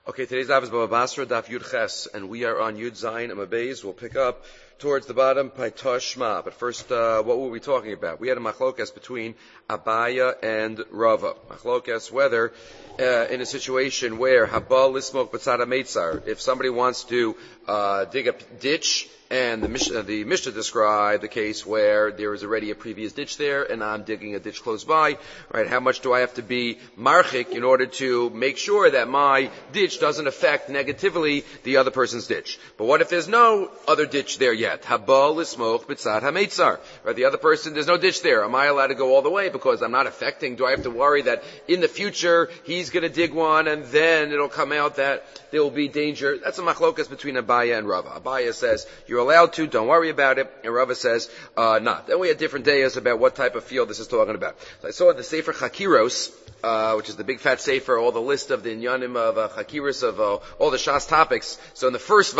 Okay, today's daf is Baba Basra, daf Yud Ches, and we are on Yud Zayin Amabeis. We'll pick up towards the bottom, Paitosh Shma. But first, what were we talking about? We had a machlokas between Abaya and Rava. Machlokas, whether in a situation where Habal Lismok B'tzad HaMeitzar, if somebody wants to dig a ditch, and the Mishnah described the case where there is already a previous ditch there, and I'm digging a ditch close by, right? How much do I have to be marchik in order to make sure that my ditch doesn't affect negatively the other person's ditch? But what if there's no other ditch there yet? Habal lismoch b'tzad hameitzar. Right? The other person, there's no ditch there. Am I allowed to go all the way because I'm not affecting? Do I have to worry that in the future he's going to dig one and then it'll come out that there will be danger? That's a machlokas between Abaya and Rava. Abaya says you're allowed to, don't worry about it, and Rava says not. Then we had different days about what type of field this is talking about. So I saw the Sefer Chakiros, which is the big fat sefer, all the list of the inyanim of Chakiros of all the Shas topics. So in the first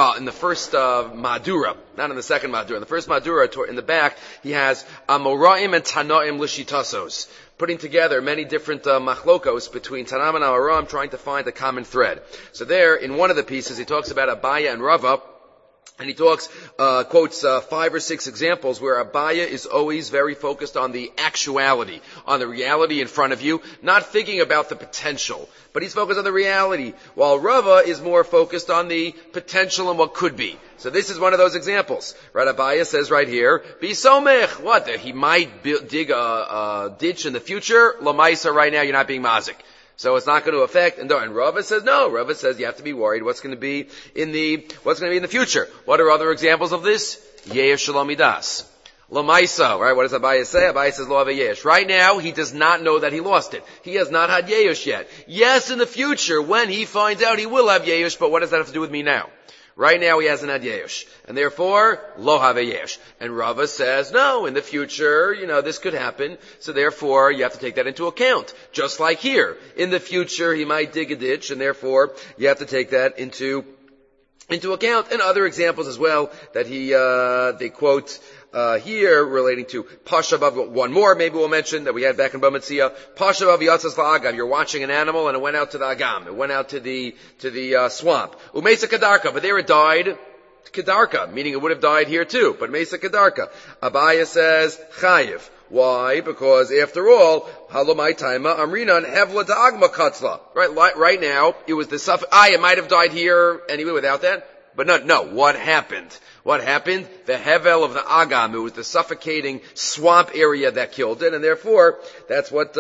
Madura, not in the second Madura, in the first Madura, in the back, he has Amoraim and Tanaim Lishitasos, putting together many different machlokos between Tanam and Amoraim, trying to find a common thread. So there, in one of the pieces, he talks about Abaya and Rava, and he quotes 5 or 6 examples where Abaya is always very focused on the actuality, on the reality in front of you, not thinking about the potential, but he's focused on the reality, while Rava is more focused on the potential and what could be. So this is one of those examples. Right, Abaya says right here, Bisomech, what? He might dig a ditch in the future. Lamaisa, right now you're not being mazik. So it's not going to affect, and Rava says no. Rava says you have to be worried what's going to be in the future. What are other examples of this? Yesh Shalom Midas. Lamaisa, right? What does Abaya say? Abaya says lo have yesh. Right now, he does not know that he lost it. He has not had yesh yet. Yes, in the future, when he finds out he will have yesh, but what does that have to do with me now? Right now he hasn't had yesh, and therefore lo have yesh. And Rava says, no, in the future, this could happen, so therefore you have to take that into account. Just like here, in the future he might dig a ditch, and therefore you have to take that into account. And other examples as well that they quote here relating to Pasha Bav. One more maybe we'll mention that we had back in Bamitzia. Pasha Bav Yatzas La'agam. You're watching an animal and it went out to the Agam. It went out to the swamp. Umesa Kadarka. But there it died. Kadarka. Meaning it would have died here too. But Mesa Kadarka. Abaya says Chayiv. Why? Because after all, Halomai Taima Amrinan Hevla Da'agma Katzla. Right now, it was the suffix. It might have died here anyway without that. But no, what happened? What happened? The hevel of the agam, it was the suffocating swamp area that killed it, and therefore, that's what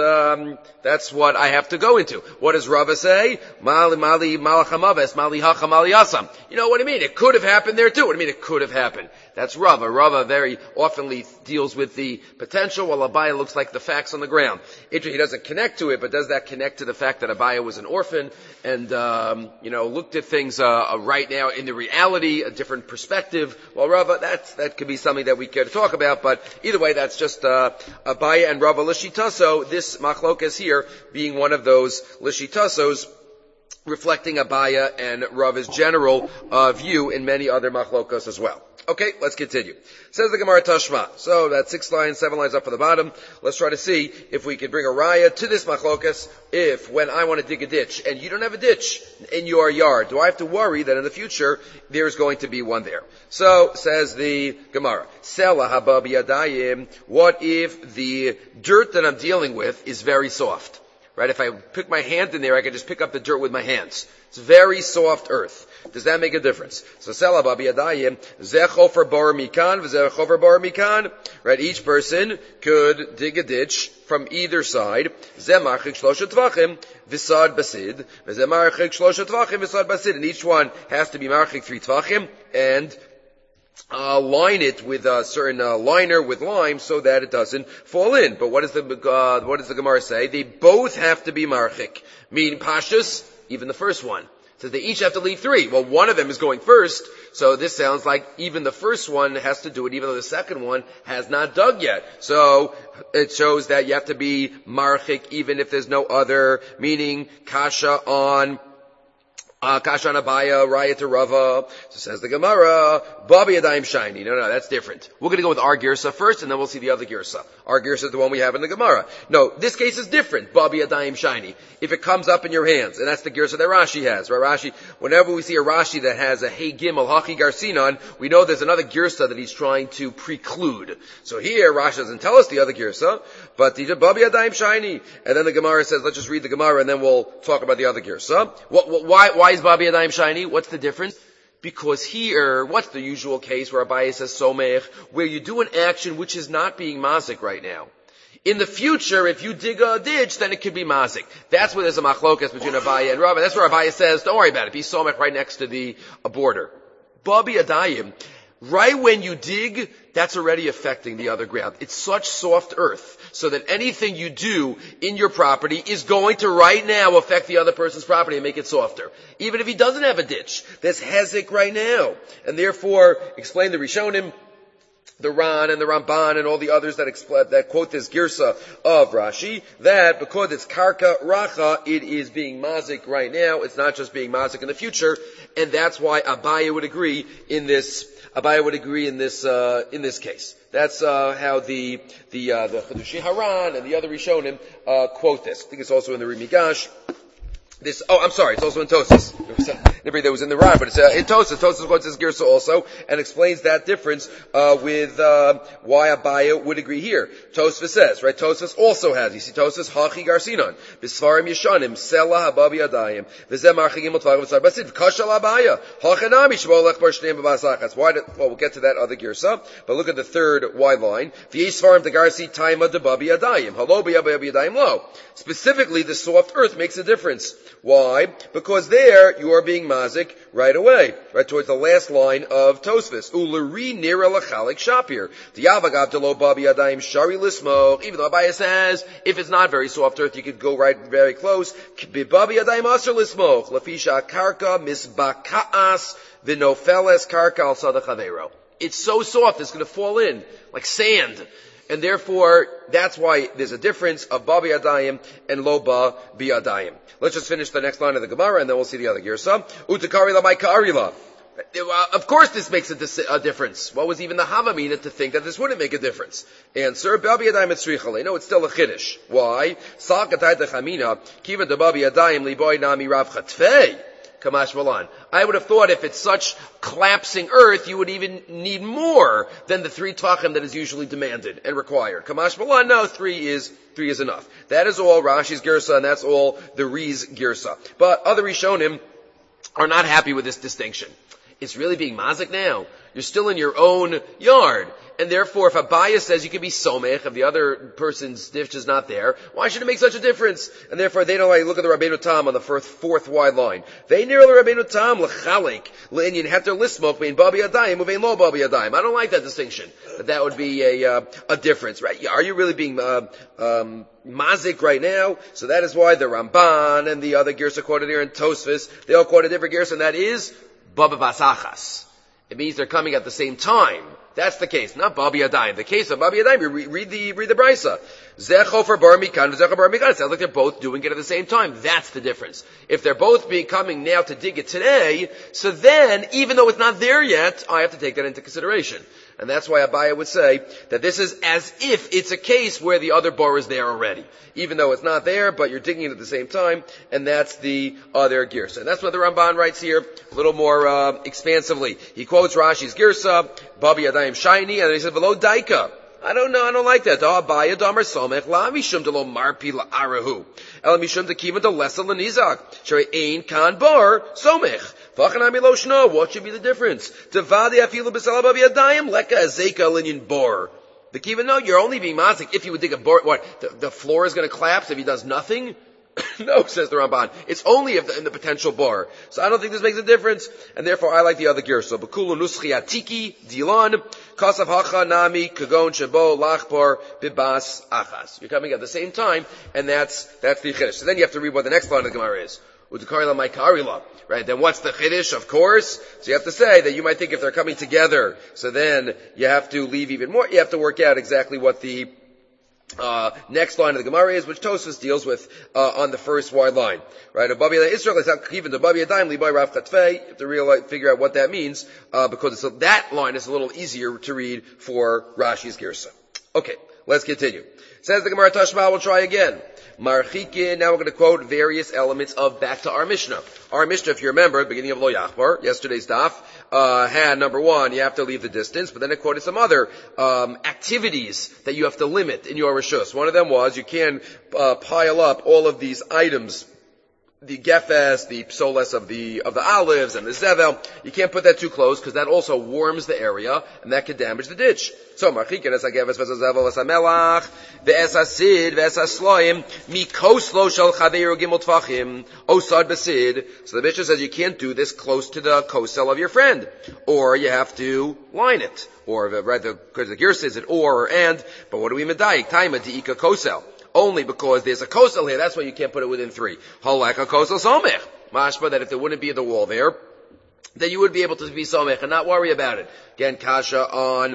I have to go into. What does Rava say? Mali malachamaves, mali hachamali asam. What do you mean? It could have happened there too. What do you mean it could have happened? That's Rava. Rava very often deals with the potential, while Abaya looks like the facts on the ground. He doesn't connect to it, but does that connect to the fact that Abaya was an orphan and, looked at things, right now in the reality, a different perspective? Well, Rava, that could be something that we could talk about, but either way, that's just, Abaya and Rava Lishitaso, this machlokas here being one of those Lishitasos, reflecting Abaya and Rava's general view in many other machlokos as well. Okay, let's continue. Says the Gemara Tashma. So that's 6 lines, 7 lines up at the bottom. Let's try to see if we can bring a raya to this machlokas. If when I want to dig a ditch and you don't have a ditch in your yard, do I have to worry that in the future there's going to be one there? So says the Gemara, Sela haba biyadayim. What if the dirt that I'm dealing with is very soft? Right? If I pick my hand in there, I can just pick up the dirt with my hands. It's very soft earth. Does that make a difference? So, Sela babi yadayim, zeh chofer bar mikan, v'zeh chofer bar mikan. Right? Each person could dig a ditch from either side. Zeh marchik shlosha tvachim, v'sad basid. V'zeh marchik shlosha tvachim, v'sad basid. And each one has to be marchik 3 tvachim, and line it with a certain liner with lime so that it doesn't fall in. But what does the Gemara say? They both have to be marchik. Meaning pashtus, even the first one. So they each have to leave 3. Well, one of them is going first, so this sounds like even the first one has to do it, even though the second one has not dug yet. So it shows that you have to be marchik even if there's no other, meaning kasha on Kashan Abaya, Raya to Rava. So says the Gemara, Babi Yadayim Shiny. No, that's different. We're going to go with our Girsa first, and then we'll see the other Girsa. Our Girsa is the one we have in the Gemara. No, this case is different. Babi Yadayim Shiny. If it comes up in your hands, and that's the Girsa that Rashi has, right? Rashi, whenever we see a Rashi that has a Hey Gimel Hachi Garsinon, we know there's another Girsa that he's trying to preclude. So here, Rashi doesn't tell us the other Girsa, but he did Babi Yadayim Shiny. And then the Gemara says, let's just read the Gemara, and then we'll talk about the other Girsa. Why is Babi Yadayim Shiny? What's the difference? Because here, what's the usual case where Abaye says somech, where you do an action which is not being mazik right now. In the future, if you dig a ditch, then it could be mazik. That's where there's a machlokas between Abaye and Rava. That's where Abaye says, don't worry about it, be somech right next to the border. Babi Yadayim, right when you dig, that's already affecting the other ground. It's such soft earth, so that anything you do in your property is going to right now affect the other person's property and make it softer. Even if he doesn't have a ditch, there's hezek right now. And therefore, explain the Rishonim, the Ran and the Ramban and all the others that quote this girsa of Rashi, that because it's karka racha, it is being mazik right now. It's not just being mazik in the future, and that's why Abaye would agree in this. Abaye would agree in this case. That's how the Chedushi Haran and the other Rishonim quote this. I think it's also in the Rimigash. It's also in Tosas. There was in the Ran, but it's in Tosas. Tosas quotes this Girsa also, and explains that difference, with, why Abaye would agree here. Tosas says, right, Tosas also has, you see Tosas, Hachi Garsinon, Bisfarim Yeshanim, Sela Hababi Adayim, Vizem Archigim Otvarim V'tzar Basid, Kashal Abaya, Hachanami Shvolech Bar Shneim B'Basachas. We'll get to that other Girsa, but look at the third wide line. V'yisfarim Degarsi Taima Debabi Adayim, Halo B'Yababi Adayim Lo. Specifically, the soft earth makes a difference. Why? Because there you are being mazik right away, right towards the last line of Tosfos. Uleri nira lachalik shapir. Diavagav delo babi adayim shari lismo. Even though Abaye says if it's not very soft earth, you could go right very close. Babi adayim aser lismo. Lafisha karka misbakaas v'nofeles karka al sadachavero. It's so soft, it's going to fall in like sand. And therefore, that's why there's a difference of Babi Adayim and Lo Ba Bi Adayim. Let's just finish the next line of the Gemara, and then we'll see the other Girsa. Utakari la Maikari la. Of course this makes a difference. What was even the Havamina to think that this wouldn't make a difference? Answer, Babi Adayim etzrichale. No, it's still a Chiddush. Why? Sa'akatay techamina, kiva de Babi Adayim liboy nami rav chatfei. Kamash Malan. I would have thought if it's such collapsing earth, you would even need more than the 3 tvachim that is usually demanded and required. Kamash Malan, no, 3 is enough. That is all Rashi's Girsa, and that's all the Ri's Girsa. But other Rishonim are not happy with this distinction. It's really being mazik now. You're still in your own yard. And therefore, if Abaye says you can be somech, if the other person's ditch is not there, why should it make such a difference? And therefore, they don't like, look at the Rabbeinu Tam on the fourth wide line. They near the Rabbeinu Tam, l'chalik, l'inyan heter lismok, vein babi adayim, vein lo babi adayim. I don't like that distinction. That would be a difference, right? Are you really being, mazik right now? So that is why the Ramban and the other Girsa quoted here in Tosfos, they all quote a different Girsa, and that is, Baba Basachas. It means they're coming at the same time. That's the case, not Babi Adayim. The case of Babi Adayim, you read the Brisa. Zecho for Bar Mikan, Zecho Bar Mikan. It sounds like they're both doing it at the same time. That's the difference. If they're both coming now to dig it today, so then, even though it's not there yet, I have to take that into consideration. And that's why Abaye would say that this is as if it's a case where the other bar is there already. Even though it's not there, but you're digging it at the same time, and that's the other Girsa. And that's what the Ramban writes here a little more expansively. He quotes Rashi's Girsa, Babi Adayim Shiny, and he says, Velo Daika. I don't know, I don't like that. Abaye damar somech la mishum de lo marpi la arahu. El mishum de kiva de lesa lenizak. Shere ein kan bar somech. V'achanami lo shno. What should be the difference? Devadi afilu b'sala babi adayim leka azeka linyan bar. The kiva, no, you're only being mazik if you would dig a bar. What? The floor is going to collapse if he does nothing? No, says the Ramban. It's only in the potential bar. So I don't think this makes a difference, and therefore I like the other gear. So Bekulu Nuskhi Atiki, Dilan, Kasav Hacha Nami, Kagon Shabo, Lachbar, Bibas Achas. You're coming at the same time, and that's the Chiddush. So then you have to read what the next line of the Gemara is. Udukarila Maikarila. Right, then what's the Chiddush, of course? So you have to say that you might think if they're coming together, so then you have to leave even more, you have to work out exactly what the Next line of the Gemara is, which Tosfos deals with on the first wide line, right? You have to figure out what that means, because that line is a little easier to read for Rashi's Girsa. Okay, let's continue. Says the Gemara Tashma, we'll try again. Marchikin, now we're going to quote various elements of back to our Mishnah. Our Mishnah, if you remember, beginning of Lo Yachbar, yesterday's daf, had number one, you have to leave the distance, but then it quoted some other activities that you have to limit in your Rishus. One of them was you can't pile up all of these items, the gefes, the psoles of the olives and the zevel. You can't put that too close because that also warms the area and that could damage the ditch. So marchikin es hagefes ves zevel ves hamelach ve'es hasid ve'es hasloim mikoslo shel chaveru gimel tfachim osad besid. So the Mishnah says you can't do this close to the kosel of your friend, or you have to line it, or right, because the gear says it or and. But what do we medayik? Taima diika kosel. Only because there's a kosel here, that's why you can't put it within 3. Halak a kosel somech. Mashma, that if there wouldn't be the wall there, then you would be able to be somech and not worry about it. Again, kasha on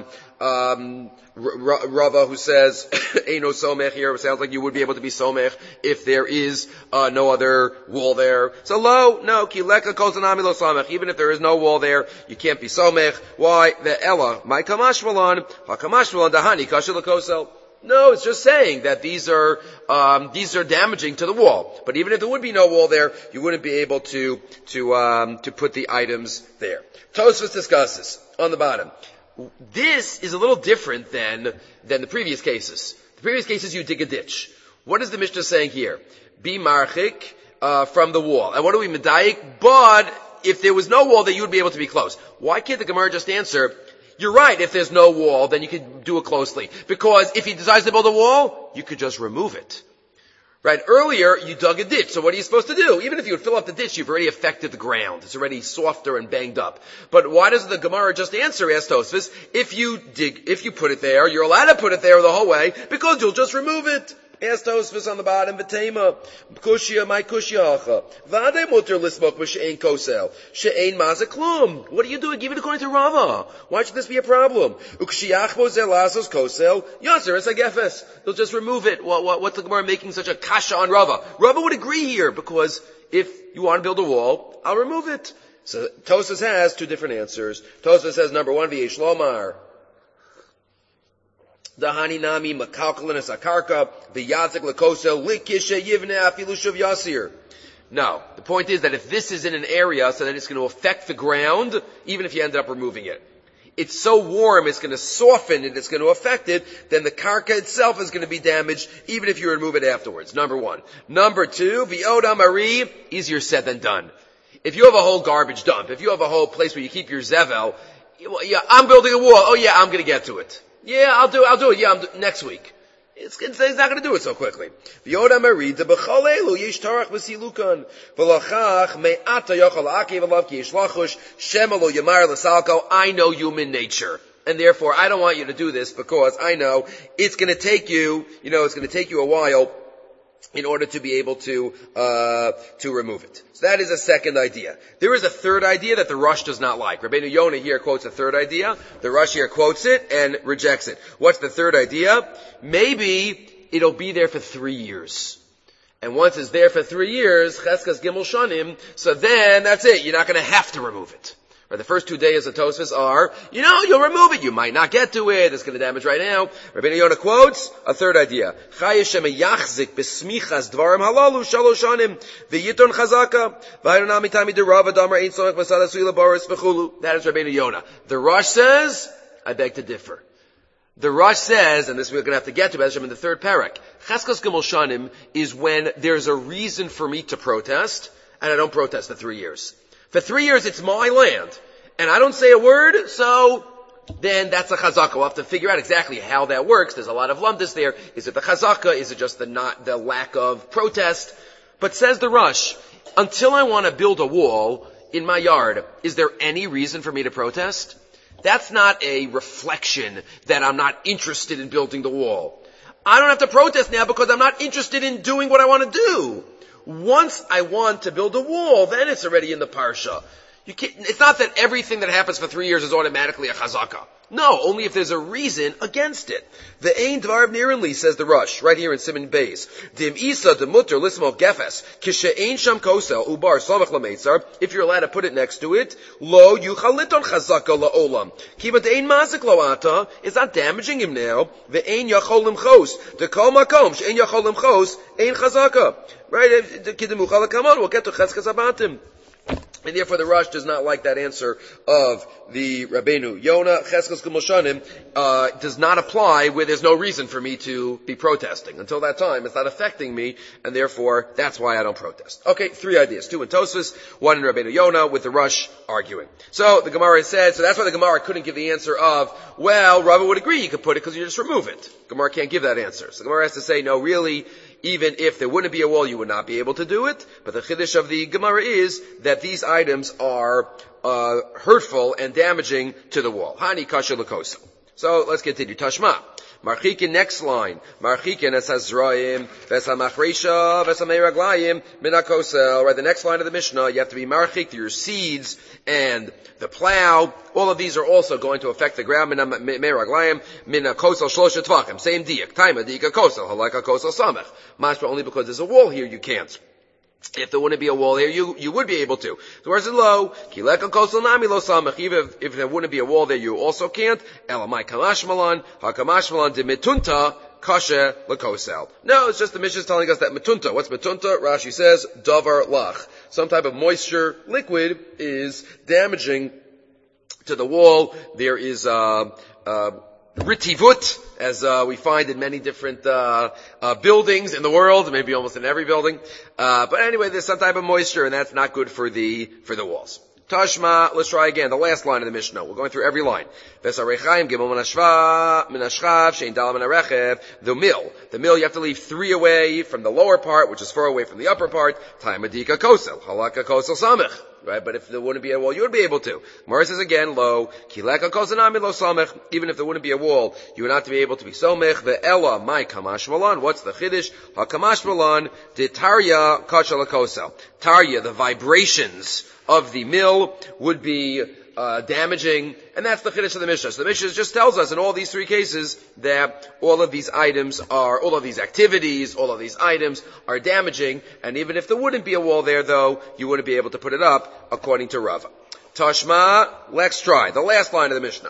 Rava, who says Eino somech here. It sounds like you would be able to be somech if there is no other wall there. So no, kileka kosel nami lo somech. Even if there is no wall there, you can't be somech. Why? The ella my kamashvalan hakamashvalan dahani kasha la kosel. No, it's just saying that these are damaging to the wall. But even if there would be no wall there, you wouldn't be able to put the items there. Tosfos discusses on the bottom. This is a little different than the previous cases. The previous cases you dig a ditch. What is the Mishnah saying here? Be marchik from the wall. And what do we medayik? But if there was no wall, then you would be able to be close. Why can't the Gemara just answer? You're right, if there's no wall, then you could do it closely. Because if he decides to build a wall, you could just remove it. Right? Earlier, you dug a ditch, so what are you supposed to do? Even if you would fill up the ditch, you've already affected the ground. It's already softer and banged up. But why doesn't the Gemara just answer, asked Tosfos, if you put it there, you're allowed to put it there the whole way, because you'll just remove it. Asked Tosfos on the bottom, V'tema, Kushya, my Kushya hacha. V'adei muter lismok v'she'ein kosel. She'ein mazeklum. What are you doing? Give it according to Rava. Why should this be a problem? Ukshiyachbo zelasos kosel, yaser es agefes. They'll just remove it. What's the Gemara making such a kasha on Rava? Rava would agree here, because if you want to build a wall, I'll remove it. So Tosfos has two different answers. Tosfos says, number one, v'yesh lomar. Dahani nami makalkalanis akarka v'yatzik lekosel likisha yivne afilushav yasir. No, the point is that if this is in an area so that it's going to affect the ground, even if you ended up removing it, it's so warm, it's going to soften it, it's going to affect it, then the karka itself is going to be damaged, even if you remove it afterwards. Number one. Number two, v'oda mari, easier said than done. If you have a whole garbage dump, if you have a whole place where you keep your zevel, yeah, I'm building a wall. Oh yeah, I'm going to get to it. Yeah, I'll do it. Yeah, next week. He's not going to do it so quickly. I know human nature. And therefore, I don't want you to do this because I know it's going to take you, it's going to take you a while in order to be able to remove it. So that is a second idea. There is a third idea that the Rosh does not like. Rabbeinu Yonah here quotes a third idea. The Rosh here quotes it and rejects it. What's the third idea? Maybe it'll be there for 3 years. And once it's there for 3 years, Cheskas Gimel Shanim, so then that's it. You're not going to have to remove it. Or the first 2 days of Tosfos are, you'll remove it. You might not get to it. It's going to damage right now. Rabbeinu Yonah quotes a third idea. That's Rabbeinu Yonah. The Rosh says, I beg to differ. The Rosh says, and this we're going to have to get to, in the third parak, Cheskas Gimel Shanim is when there's a reason for me to protest, and I don't protest for 3 years. For 3 years, it's my land. And I don't say a word, so then that's a chazaka. We'll have to figure out exactly how that works. There's a lot of lumdus there. Is it the chazaka? Is it just the lack of protest? But says the Rosh, until I want to build a wall in my yard, is there any reason for me to protest? That's not a reflection that I'm not interested in building the wall. I don't have to protest now because I'm not interested in doing what I want to do. Once I want to build a wall, then it's already in the parsha. It's not that everything that happens for 3 years is automatically a chazaka. No, only if there's a reason against it. The Ein Dvar Nirinli, says the Rush, right here in Siman Beis. Dim Isa de Mutter Lismo Gefes, Kishe Sham Kosel, Ubar Samach Lameitzar, if you're allowed to put it next to it, Lo Yuchaliton Chazaka La'olam. Kiba the Ein Mazik Loata is not damaging him now. The Ein Yacholim Chos. The Kol Makom, She'ein Yacholim Chos, Ein Chazaka. Right? The Kidemuchala Kamon, we'll get to Cheskes Abatim. And therefore the Rush does not like that answer of the Rabbeinu Yonah. Cheskes Kumoshanim does not apply where there's no reason for me to be protesting. Until that time, it's not affecting me, and therefore that's why I don't protest. Okay, 3 ideas. 2 in Tosfos, 1 in Rabbeinu Yonah, with the Rush arguing. So the Gemara said, so that's why the Gemara couldn't give the answer of, well, Rava would agree you could put it because you just remove it. Gemara can't give that answer. So the Gemara has to say, no, really, even if there wouldn't be a wall, you would not be able to do it. But the chiddush of the Gemara is that these items are hurtful and damaging to the wall. Hani kasha l'kosa. So let's continue. Tashma. Marchikin, next line. Marchikin es hazroim, ves hamachresha, ves hameiraglayim, min hakosel. Right, the next line of the Mishnah, you have to be marchik to your seeds and the plow. All of these are also going to affect the ground. Min hameiraglayim, min hakosel shlosha tvachim. Same diak. Taima diak hakosel, halak hakosel samech. Mashma, only because there's a wall here, you can't. If there wouldn't be a wall here, you would be able to. So where's it low? Kileka kosel nami lo samach. Even if there wouldn't be a wall there, you also can't. Elamai kamashmalan, hakamashmalan de mitunta, kasha lekosel. No, it's just the Mishnah is telling us that mitunta. What's mitunta? Rashi says, davar lach. Some type of moisture, liquid, is damaging to the wall. There is, ritivut, as we find in many different buildings in the world, maybe almost in every building. But anyway, there's some type of moisture, and that's not good for the walls. Tashma, let's try again. The last line of the Mishnah. We're going through every line. The mill, you have to leave 3 away from the lower part, which is 4 away from the upper part. Taimadika kosel, halaka kosel samech. Right, but if there wouldn't be a wall, you would be able to. Gemara says again, lo, kileka kosanami lo samech. Even if there wouldn't be a wall, you would not be able to be somech. The ella, my kamash malan. What's the chiddush? Ha kamash malan, de tarya kasha lakosel. Tarya, the vibrations of the mill would be damaging, and that's the chiddush of the Mishnah. So the Mishnah just tells us in all these 3 cases that all of these items are, all of these activities, all of these items are damaging, and even if there wouldn't be a wall there, though, you wouldn't be able to put it up, according to Rava. Tashma, let's try. The last line of the Mishnah.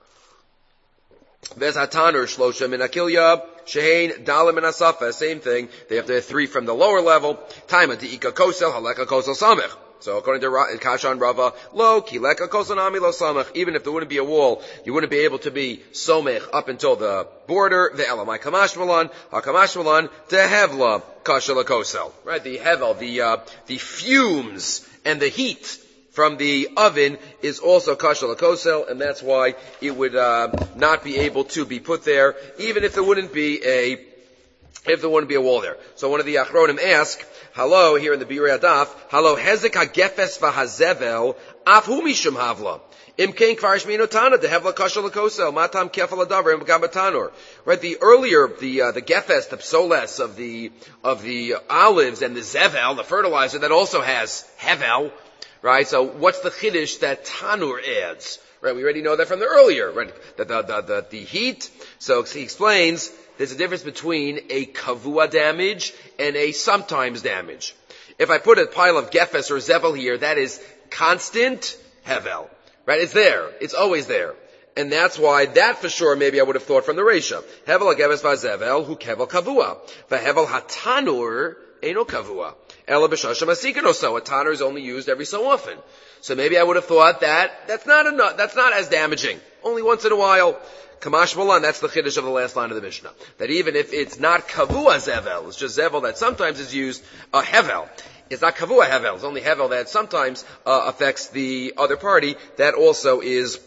Vez hatanur shlosha min akilya, shehein dalim min asafa, same thing. They have to have 3 from the lower level. Taima di'ika kosel, haleka kosel samech. So according to Kasha and Rava, lo kileka kosanami lo samach. Even if there wouldn't be a wall, you wouldn't be able to be somech up until the border. The elamai kamashmalan, hakamashmalan tehevla kasha lakosel. Right, the hevel, the fumes and the heat from the oven is also kasha lakosel, and that's why it would not be able to be put there, even if there wouldn't be a wall there. So one of the Achronim ask, hello, here in the Birei Adaf, hello, hezek hagefes v'hazevel, af hu mishum havla. Im kein kvar shmino tana, dehevla kasha l'kosel, matam kefal adavar, im gamatanur. Right, the earlier, the gefes, the psoles of the olives, and the zevel, the fertilizer, that also has hevel, right? So what's the chiddush that tanur adds? Right, we already know that from the earlier, right? That the heat. So he explains, there's a difference between a kavua damage and a sometimes damage. If I put a pile of gefes or zevel here, that is constant hevel. Right? It's there. It's always there. And that's why that for sure maybe I would have thought from the Reisha. Hevel ha-gefes va-zevel hu kevel kavua. Va-hevel ha-tanur eino kavua. Ela b'shasha masikano so. A tanur is only used every so often. So maybe I would have thought that's not enough, that's not as damaging. Only once in a while. Kamash Malan, that's the chiddush of the last line of the Mishnah. That even if it's not kavua zevel, it's just zevel that sometimes is used, hevel. It's not kavua hevel, it's only hevel that sometimes affects the other party. That also is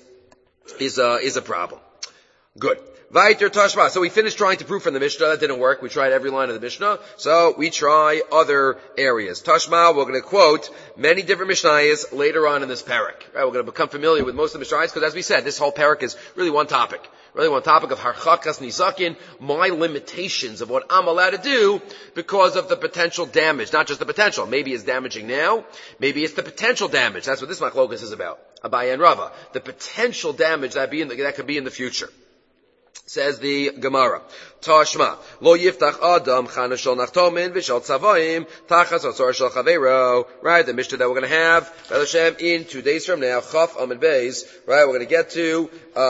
a problem. Good. Vaiter Tashma. So we finished trying to prove from the Mishnah. That didn't work. We tried every line of the Mishnah. So we try other areas. Tashma, we're going to quote many different Mishnayos later on in this parak. Right? We're going to become familiar with most of the Mishnayos because, as we said, this whole parak is really one topic. Really, on topic of harchakas nisakin, my limitations of what I'm allowed to do because of the potential damage. Not just the potential. Maybe it's damaging now. Maybe it's the potential damage. That's what this machlokas is about. Abaye and Rava. The potential damage that could be in the future. Says the Gemara, Tashma, Lo yiftach Adam chana shel nachtomin v'shel tzavayim tachas otzor shel chaveiro. Right, the Mishnah that we're going to have, B'ez Hashem, in 2 days from now, Chaf Amud Beis. Right, we're going to get to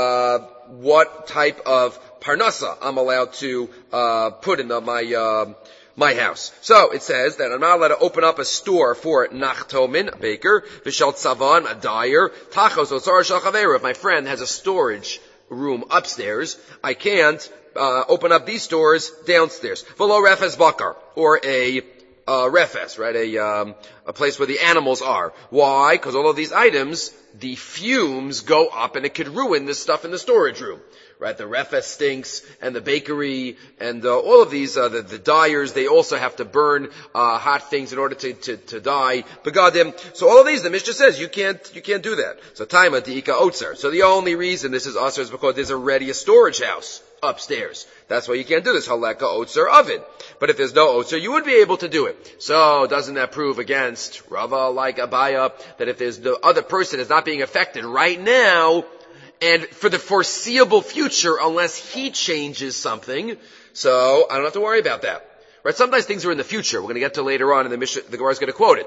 what type of parnasa I'm allowed to put in my house. So it says that I'm not allowed to open up a store for nachtomin, a baker, v'shel tzavan, a dyer, tachas otzor shel chaveiro. If my friend has a storage room upstairs, I can't open up these stores downstairs. V'lo refes bakar, or a refes, right? A place where the animals are. Why? Because all of these items, the fumes go up and it could ruin this stuff in the storage room. Right? The refes stinks, and the bakery, and all of these, the dyers, they also have to burn hot things in order to dye begadim. So all of these, the Mishnah says, you can't do that. So taima diika otzer. So the only reason this is usher is because there's already a storage house upstairs. That's why you can't do this halakha otzer oven. But if there's no otzer, you would be able to do it. So doesn't that prove against Rava like Abaya that if there's the other person is not being affected right now, and for the foreseeable future, unless he changes something, so I don't have to worry about that. Right? Sometimes things are in the future. We're going to get to later on in the Mishnah, the Gemara is going to quote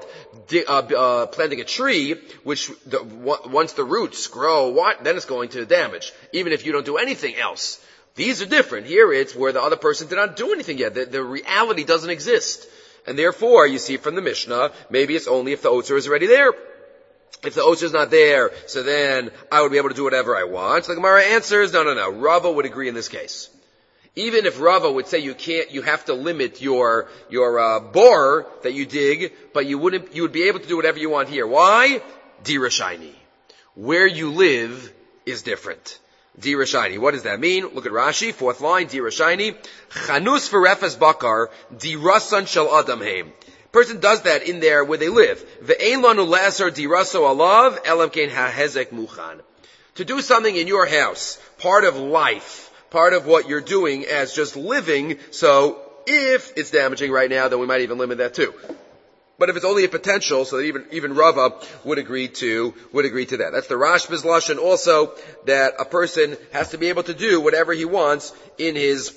it. Planting a tree, which once the roots grow, then it's going to damage, even if you don't do anything else. These are different. Here it's where the other person did not do anything yet. The reality doesn't exist. And therefore, you see from the Mishnah, maybe it's only if the otzer is already there. If the otzer is not there, so then I would be able to do whatever I want. So the Gemara answers, no. Rava would agree in this case. Even if Rava would say you have to limit your bore that you dig, but you would be able to do whatever you want here. Why? Dira shiny. Where you live is different. Dira shiny. What does that mean? Look at Rashi, 4th line, Dira shiny. Chanus v'refes bakar, dirasan shel adam heim. Person does that in there where they live. Ve'ein lanu le'asar diraso alav elam kein ha'hezek muchan. To do something in your house, part of life, part of what you're doing as just living, so if it's damaging right now, then we might even limit that too. But if it's only a potential, so that even Rava would agree to that. That's the Rashba's lashon also, that a person has to be able to do whatever he wants in his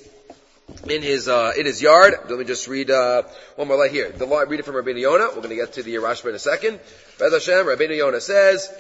yard. Let me just read one more line here. Read it from Rabbeinu Yonah. We're going to get to the Rashba in a second. B'ez Hashem, Rabbeinu Yonah says,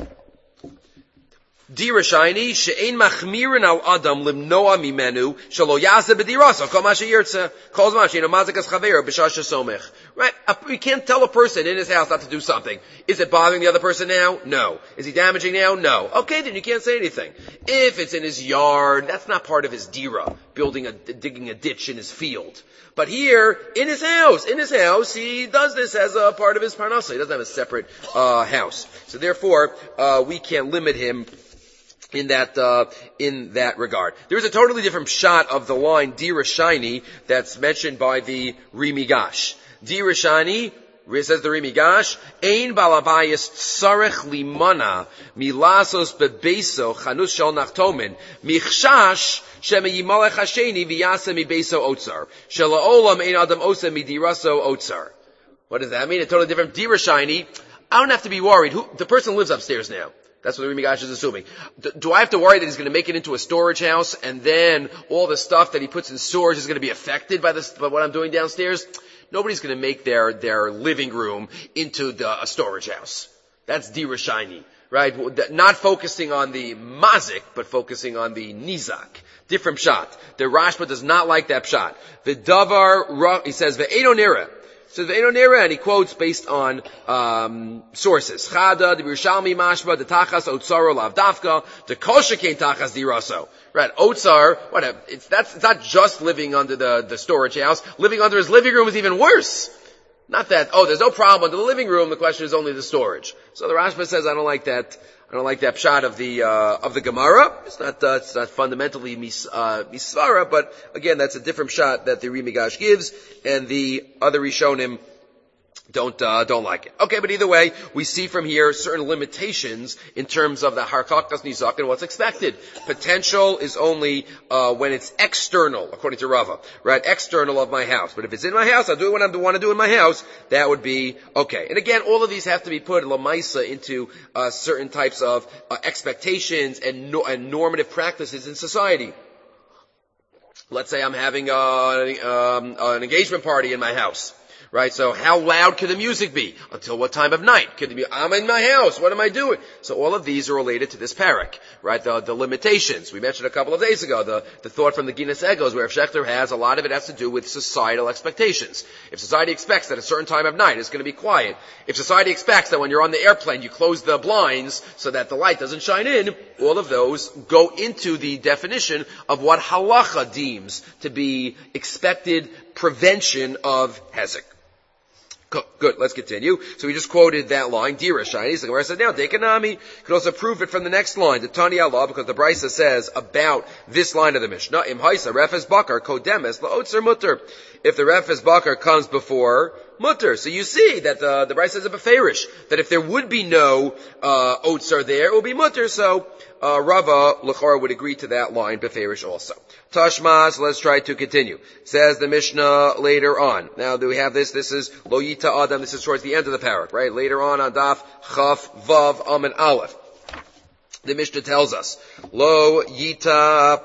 Dira shiny she'ein machmirin al adam limnoa mimenu shelo yaseh b'dirasa kol ma sheyirtze kol zman she'eino mazik as chaveiro b'shah shesomech. Right? We can't tell a person in his house not to do something. Is it bothering the other person now? No. Is he damaging now? No. Okay, then you can't say anything. If it's in his yard, that's not part of his dira, digging a ditch in his field. But here, in his house, he does this as a part of his parnasa. He doesn't have a separate house. So therefore, we can't limit him in that regard. There's a totally different shot of the line Dira shiny that's mentioned by the Rimigash. Dira shiny, says the Rimigash, Ein balabayis tsarech limana milasos bebeso chanus shel nachtomin michshash shema yimalech hasheni v'yasa mibeso otzar shel ha'olam ein adam osa midiraso otzar. What does that mean? A totally different Dira shiny. I don't have to be worried. The person lives upstairs now. That's what the Rimigash is assuming. Do I have to worry that he's going to make it into a storage house and then all the stuff that he puts in storage is going to be affected by what I'm doing downstairs? Nobody's going to make their living room into a storage house. That's Dira shiny, right? Not focusing on the mazik, but focusing on the nizak. Different shot. The Rashba does not like that shot. The davar, he says, ve'eino nira. So the Ve'eino nira, and he quotes based on sources. Chada, the Yerushalmi mashba, the tachas otzaro lav dafka, the kosher kein tachas diraso. Right, otzar, whatever. It's not just living under the storage house. Living under his living room is even worse. Not that, there's no problem under the living room, the question is only the storage. So the Rashba says, I don't like that pshat of the Gemara. It's not fundamentally misvara, but again, that's a different pshat that the Rimigash gives, and the other Rishonim don't like it. Okay, but either way, we see from here certain limitations in terms of the harkakas nizak and what's expected. Potential is only when it's external, according to Rava, right? External of my house. But if it's in my house, I'll do it when I want to do it in my house. That would be okay. And again, all of these have to be put lamaisa into certain types of expectations and normative practices in society. Let's say I'm having an engagement party in my house. Right, so how loud can the music be? Until what time of night? Could it be, I'm in my house, what am I doing? So all of these are related to this parak, right? The limitations. We mentioned a couple of days ago, the thought from the Guinness Egos, where if Schechter has, a lot of it has to do with societal expectations. If society expects that a certain time of night is going to be quiet, if society expects that when you're on the airplane you close the blinds so that the light doesn't shine in, all of those go into the definition of what halacha deems to be expected prevention of hezek. Good, let's continue. So we just quoted that line, Dira Shiny. So the Gemara said, now, Dekanami, could also prove it from the next line, the Tani Allah, because the Brisa says about this line of the Mishnah, Im Haisa, Refes Bakar, Kodemes, La'otzer Mutter. If the Refes Bakar comes before Mutter. So you see that the Brisa says a Beferish, that if there would be no Otzer there, it would be Mutter. So Rava L'chora would agree to that line, Beferish also. Tashmas, let's try to continue. Says the Mishnah later on. Now, do we have this? This is Lo Yita Adam. This is towards the end of the parak, right? Later on Daf Chaf Vav Amen Aleph. The Mishnah tells us, Lo Yita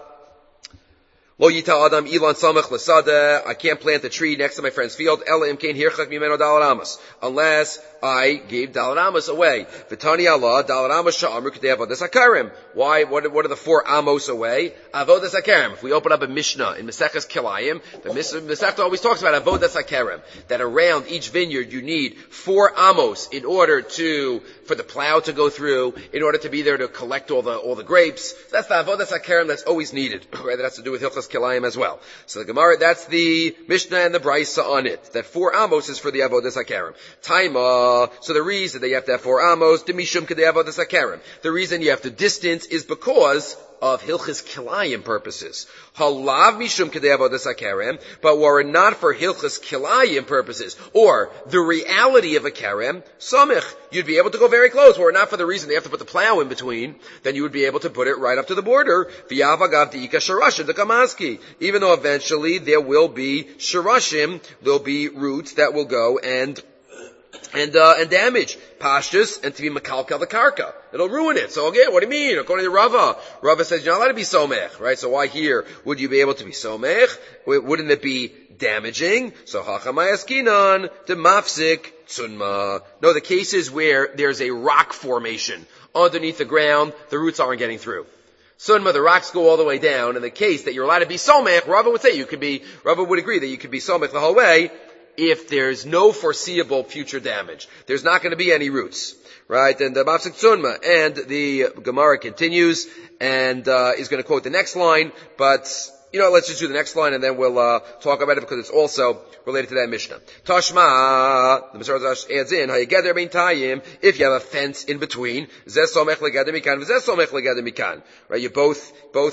Adam Ilan Samach L'Sadeh. I can't plant a tree next to my friend's field. Ela Imkein Hirchak Mimeno Dalar Amos. Unless I gave Dalar Amos away. V'tani Allah, Dalar Amos Sha'amru K'dei Avodas HaKarim. Why? What are the 4 Amos away? Avodas HaKarim. If we open up a Mishnah in Maseches Kilayim, the Masechta always talks about Avodas HaKarim. That around each vineyard you need 4 Amos in order for the plow to go through, in order to be there to collect all the grapes. So that's the Avodas HaKarim that's always needed. Right? That has to do with Hilchas Kilayim as well. So the Gemara, that's the Mishnah and the Brisa on it. That 4 Amos is for the Avodas HaKarim. Taima. So the reason that you have to have 4 Amos, Demishum Kedei Avodas HaKarim. The reason you have to distance is because of Hilchas Kilayim purposes. Halav Mishum Kedei Avodas HaKarim, but were it not for Hilchas Kilayim purposes, or the reality of a Karem, Samich, you'd be able to go very close. Were it not for the reason they have to put the plow in between, then you would be able to put it right up to the border. V'yavagav De'ika Sharashim Dekamaski. Even though eventually there will be Sharashim, there'll be roots that will go and damage pashtus and to be makalkal the karka. It'll ruin it. So again, what do you mean? According to Rava says you're not allowed to be somech, right? So why here would you be able to be somech? Wouldn't it be damaging? So hachamayaskinan to mafsik tsunma. No, the cases where there's a rock formation underneath the ground, the roots aren't getting through. Sunma, the rocks go all the way down. In the case that you're allowed to be somech, Rava would agree that you could be somech the whole way, if there's no foreseeable future damage. There's not going to be any roots. Right? And the Mafsik Tzunma. And the Gemara continues and is going to quote the next line, but let's just do the next line and then we'll talk about it because it's also related to that Mishnah. Tashma, the Masar adds in, Hayageder Bein Tayim, if you have a fence in between, Zeh Somech Legeder Mikan, Zeh Somech Legeder Mikan. Right? You both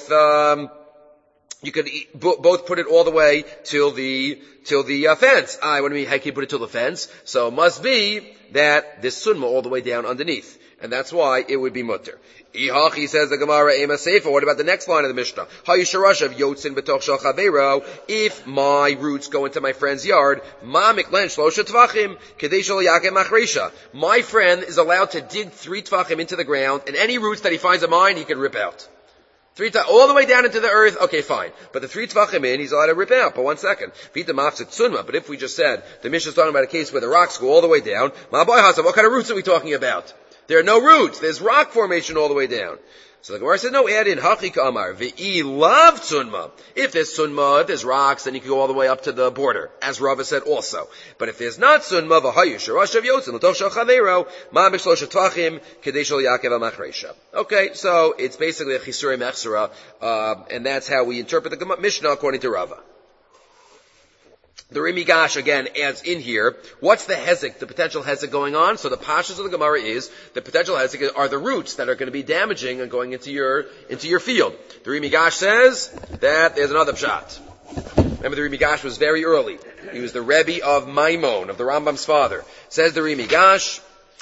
you could both put it all the way till the fence. What do you mean? How can you put it till the fence? So it must be that this sunma all the way down underneath. And that's why it would be mutter. Ihachi says the Gemara Ema Sefer. What about the next line of the Mishnah? Hayusharashav Yotzin B'toch Shal Chavero. If my roots go into my friend's yard, Ma Miklen Shlosha Tvachim Kedei Shal Yakem Achreisha. My friend is allowed to dig 3 Tvachim into the ground, and any roots that he finds of mine, he can rip out. 3 all the way down into the earth, okay, fine. But the 3 Tvachim in, he's allowed to rip out. But 1 second. Vita Mafsit Sunma. But if we just said, the Mishnah is talking about a case where the rocks go all the way down, Ma Boy Hasav, what kind of roots are we talking about? There are no roots. There's rock formation all the way down. So the Gemara said, no, add in Hachik Amar, Ve'i Lav Sunma. If there's Sunma, if there's rocks, then you can go all the way up to the border, as Rava said also. But if there's not Sunma, V'hayu Sharash Av Yotzin, L'toch Shal Chaveiro, Ma B'shlosh Tvachim, Kedei Shal Yakev HaMachreisha. Okay, so it's basically a Chisuri Mechsera, and that's how we interpret the Mishnah according to Rava. The Rimigash again adds in here, what's the hezek, the potential hezek going on? So the pashas of the Gemara is, the potential hezek are the roots that are going to be damaging and going into your field. The Rimigash says that there's another pshat. Remember, the Ri Migash was very early. He was the Rebbe of Maimon, of the Rambam's father. Says the Ri Migash,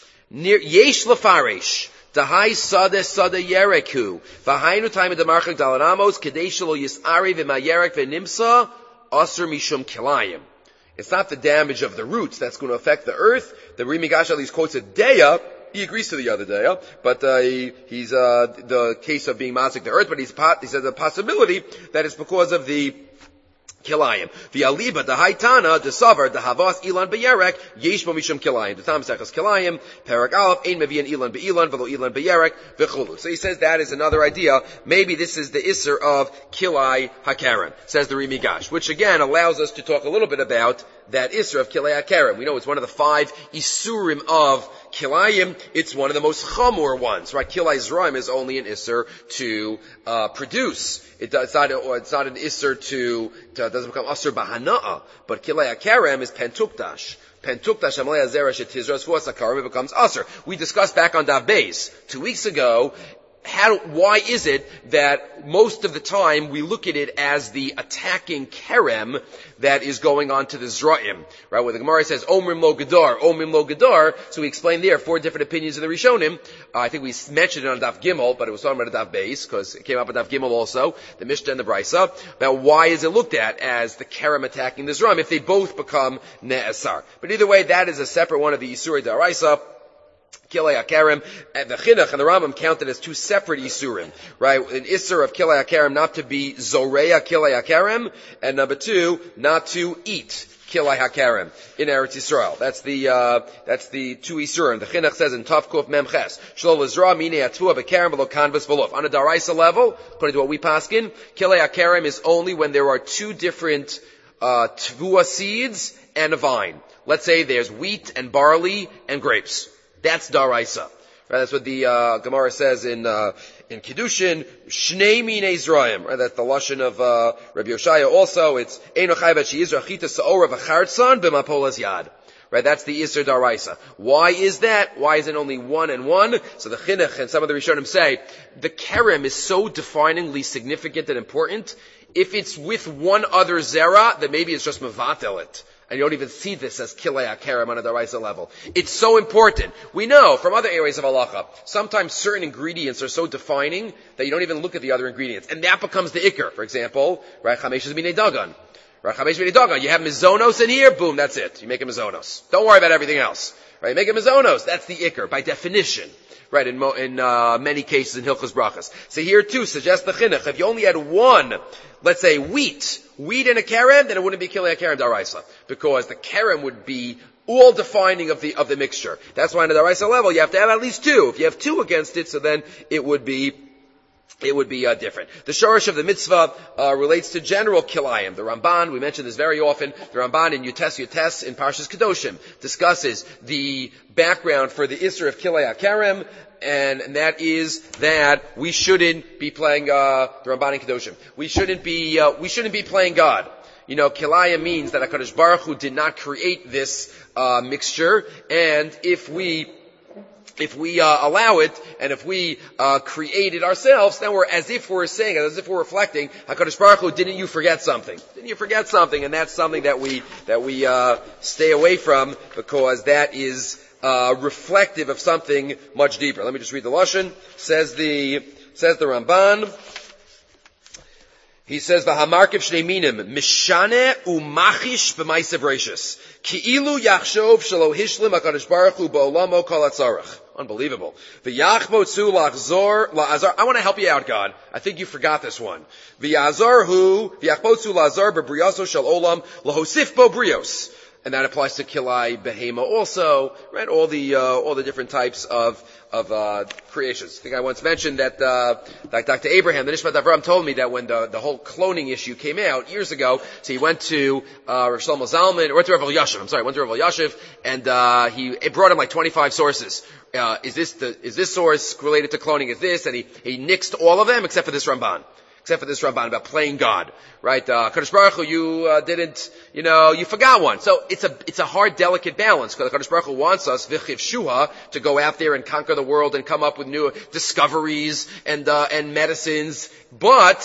Yesh Lefarish, Dahai Sada Yereku, Vahainu Taima Demarchak Dalanamos, Kadeshalo Yisari V'Mayerek V'Nimsa, Asr Mishum Kilayim. It's not the damage of the roots that's going to affect the earth. The Ri Migash at least quotes a Deya. He agrees to the other Deya, but he's the case of being mazik the earth, but he says the possibility that it's because of the Kilayim. The Aliba, the Haitana, the Savar, the Havas, Ilan Beyerek, Yesh Bo Mishum Kilayim. The Tam Sechas Kilayim, Perak Aleph, Ein Mevian Ilan Be'ilan, Velo Ilan Beyerek, V'chulu. So he says that is another idea. Maybe this is the Isser of Kilai HaKaren, says the Ri Migash, which again allows us to talk a little bit about that Isser of Kilai HaKaren. We know it's one of the 5 Isurim of Kilayim. It's one of the most chamor ones, right? Kilai Zraim is only an Isser to produce. It's not an Isser doesn't become Asr Bahana'a, but Kilei HaKarem is Pentukdash. Pentukdash Amalei Azera Shetizras Fuas HaKarem, it becomes Asr. We discussed back on Dav Beis 2 weeks ago, why is it that most of the time we look at it as the attacking kerem that is going on to the Zra'im, right? Where the Gemara says, Omrim lo Gedar, so we explained there 4 different opinions in the Rishonim. I think we mentioned it on Daf Gimel, but it was talking about a Daf Beis, because it came up on Daf Gimel also, the Mishnah and the Brisa, about why is it looked at as the kerem attacking the Zra'im if they both become Ne'asar. But either way, that is a separate one of the Yisuri Daraisa. Kilei HaKarem, and the Chinuch and the Rambam counted as 2 separate Isurim, right? An Isur of Kilei HaKarem not to be Zoreya Kilei HaKarem, and number 2, not to eat Kilei HaKarem in Eretz Yisrael. That's the 2 Isurim. The Chinuch says in Tav Kuf Mem Ches, Shlo Lezra Mine Atua Bekarem V'lo Kanvas V'lof. On a Daraisa level, according to what we paskin, Kilei HaKarem is only when there are 2 different Tvua seeds and a vine. Let's say there's wheat and barley and grapes. That's Daraisa. Right? That's what the Gemara says in Kiddushin, Shnei Minei Zra'im. Right? That's the Lashon of Rabbi Yoshaya also. It's Eino Chai Vet She'izra Chita Sa'ora V'chartzan B'mapolas Yad. Right? That's the Isser Daraisa. Why is that? Why is it only 1 and 1? So the Chinuch and some of the Rishonim say, the Kerem is so definingly significant and important. If it's with one other Zera, then maybe it's just Mevatel it. And you don't even see this as Kilei HaKarem on a Daraisa level. It's so important. We know from other areas of halacha, sometimes certain ingredients are so defining that you don't even look at the other ingredients. And that becomes the Iker. For example, right, Chamesh is Minei Dagan. Right, Chamesh Minei Dagan. You have Mizonos in here, boom, that's it. You make a Mizonos. Don't worry about everything else. Right, you make a Mizonos. That's the Iker, by definition. Right, in many cases in Hilchos Brachas. So here too, suggests the Chinuch, if you only had 1, let's say wheat and a kerem, then it wouldn't be Kilei HaKarem Daraisa. Because the kerem would be all defining of the mixture. That's why on the Daraisa level you have to have at least 2. If you have 2 against it, so then it would be different. The shorish of the mitzvah relates to general kilayim. The Ramban, we mention this very often, the Ramban in Yutes in Parshas Kedoshim discusses the background for the Isser of Kilei HaKarem, and that is that we shouldn't be playing the Ramban in Kedoshim. We shouldn't be playing God. You know, Kilaya means that HaKadosh Baruch Hu did not create this mixture, and if we allow it, and if we create it ourselves, then we're as if we're saying, as if we're reflecting, HaKadosh Baruch Hu, didn't you forget something? Didn't you forget something? And that's something that we stay away from, because that is reflective of something much deeper. Let me just read the Lashon. Says the Ramban. He says, "V'hamarkiv shnei minim mishane umachish b'maisev reishis ki'ilu yachshov shelo hishlim HaKadosh Baruch Hu ba'olamo kol hatzarach." Unbelievable. V'yachmotzu la'azar. I want to help you out, God. I think you forgot this one. V'yachmotzu la'azar b'briyaso shel olam lahosif bo brios. And that applies to Kilai Behema also, right? All the different types of creations. I think I once mentioned that, like Dr. Abraham, the Nishmat Avram, told me that when the whole cloning issue came out years ago, so he went to, Rosh Shlomo Zalman, or went to Rav Yashiv, and he brought him like 25 sources. Is this source related to cloning? Is this? And he nixed all of them except for this Ramban. Except for this Ramban about playing God, right? Kadosh Baruch Hu, you forgot one. So it's a hard, delicate balance, because Kadosh Baruch Hu wants us, v'chiv shuha, to go out there and conquer the world and come up with new discoveries and medicines. But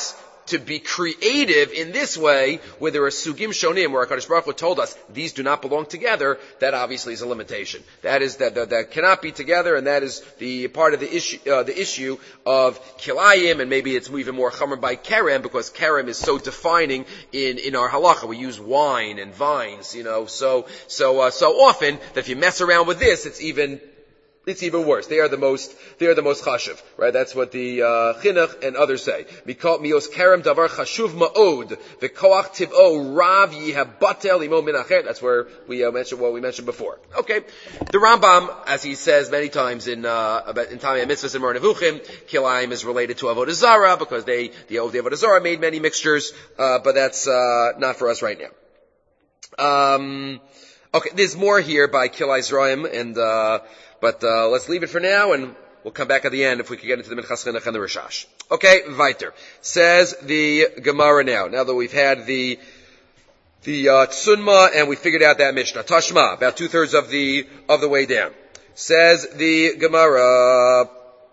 to be creative in this way, where there are sugim shonim, where HaKadosh Baruch Hu told us these do not belong together, that obviously is a limitation. That is that cannot be together, and that is the part of the issue of kilayim, and maybe it's even more chamer by kerem, because kerem is so defining in our halacha. We use wine and vines, so often that if you mess around with this, it's even worse. They are the most chashuv, right? That's what the chinuch and others say. Mios kerem davar chashuv ma'od v'koach tiv'o rav yihabatel imo min acher. That's where we mentioned what we mentioned before. Okay, the Rambam, as he says many times in Tamei Mitzvahs and Moreh Nevuchim, kilayim is related to avodah zarah because the avodah zarah made many mixtures, but that's not for us right now. Okay, there's more here by Kilai Zraim, but let's leave it for now, and we'll come back at the end if we can get into the Minchas Chinuch and the Rishash. Okay, weiter. Says the Gemara now that we've had the Tsunma and we figured out that Mishnah. Tashma, about 2/3 of the way down. Says the Gemara,